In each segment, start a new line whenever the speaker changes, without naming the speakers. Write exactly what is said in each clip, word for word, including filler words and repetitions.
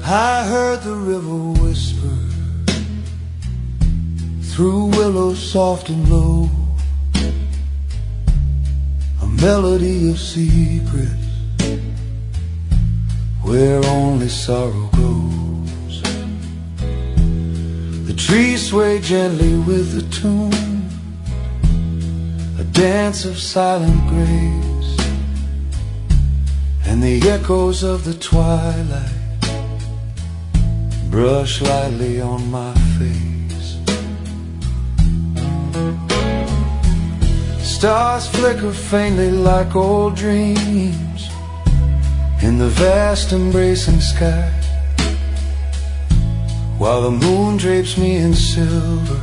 I heard the river whisper through willows soft and low, a melody of secrets where only sorrow goes. The trees sway gently with the tune, a dance of silent grace, and the echoes of the twilight brush lightly on my face. Stars flicker faintly like old dreams in the vast embracing sky, while the moon drapes me in silver,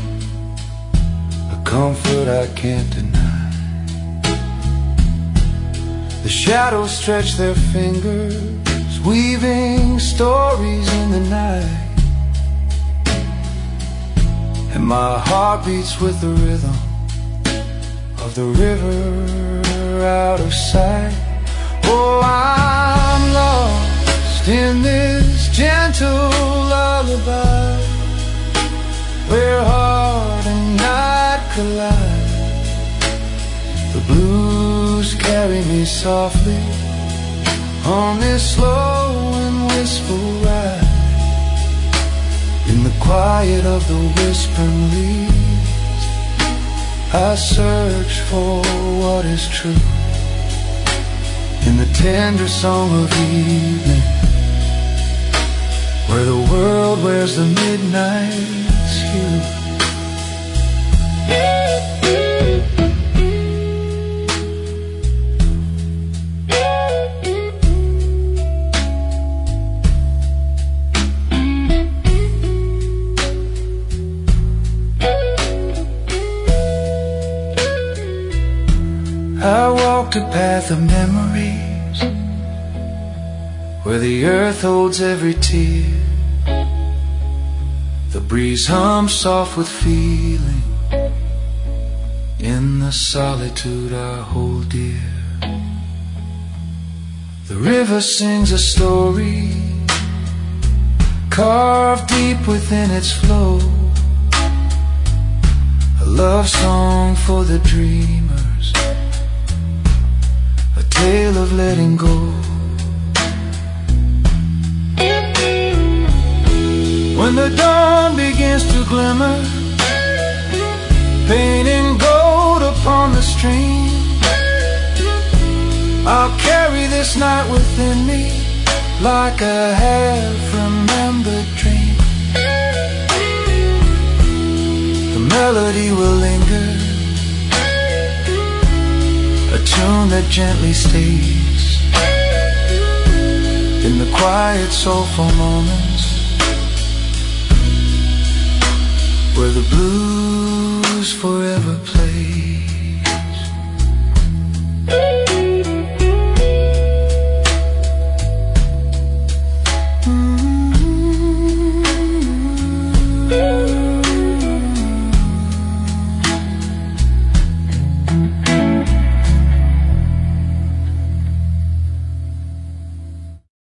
a comfort I can't deny. The shadows stretch their fingers, weaving stories in the night, and my heart beats with the rhythm of the river out of sight. Oh, I'm lost in this gentle lullaby, where heart and night collide. The blues carry me softly on this slow and wistful ride, in the quiet of the whispering leaves I search for what is true, in the tender song of evening, where the world wears the midnight's hue. I walked a path of memories, where the earth holds every tear. The breeze hums soft with feeling in the solitude I hold dear. The river sings a story carved deep within its flow, a love song for the dreamers, a tale of letting go. When the dawn begins to glimmer, painting gold upon the stream, I'll carry this night within me like a half-remembered dream. The melody will linger, a tune that gently stays in the quiet, soulful moments where the blues forever plays.